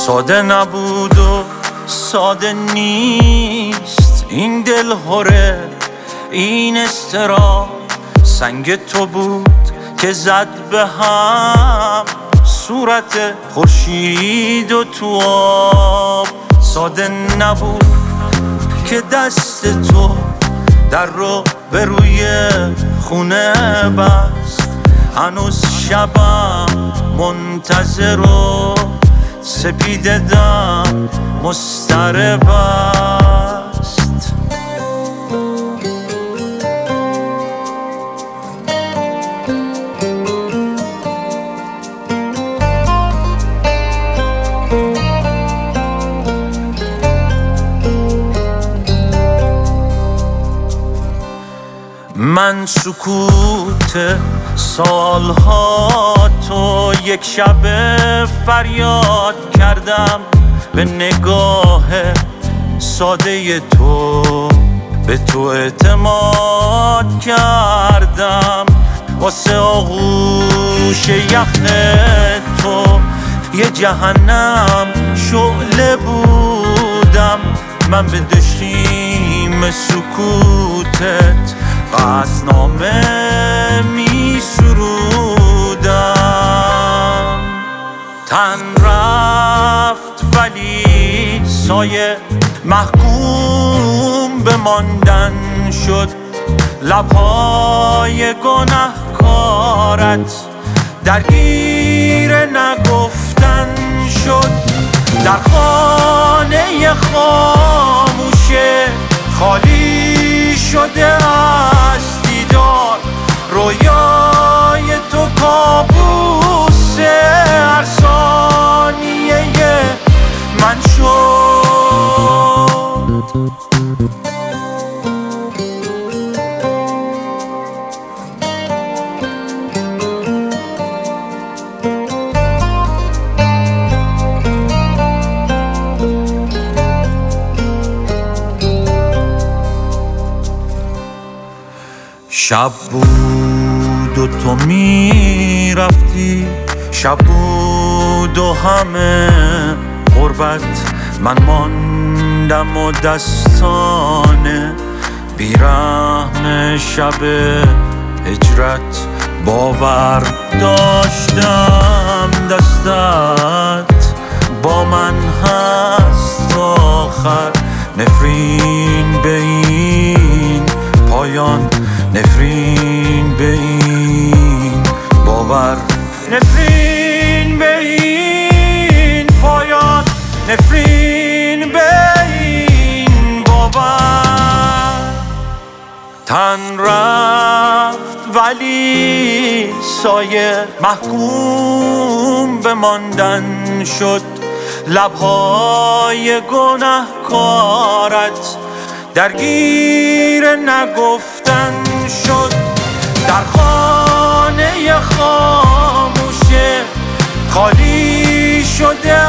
ساده نبود و ساده نیست این دل هره، این استرا سنگ تو بود که زد به هم صورت خورشید و تو آب. ساده نبود که دست تو در رو به روی خونه بست، هنوز شبم منتظر و سپیده دم مضطرب است. من سکوت سالها تو یک شب فریاد کردم، به نگاه ساده تو به تو اعتماد کردم. واسه آغوش یخ تو یه جهنم شعله بودم. من به دشیم سکوتت قصدنامه می سرودم. تن رفت ولی سایه محکوم به ماندن شد، لبهای گناهکارت درگیر نگفتن شد. در خانه خاموشه خالی شده از دیدار، رویای تو کابوس هر ثانیه من شد. شب بود و تو می رفتی، شب بود و همه غربت، من ماندم و دستانه بیرحم شب هجرت باور داشتم دستت با من هست آخر. نفرین به این پایان، نفرین به این باور، نفرین به این پایان، نفرین به این باور. تن رفت ولی سایه محکوم به ماندن شد، لبهای گناهکارت درگیر نگفتن شد. در خانه خاموشه خالی شده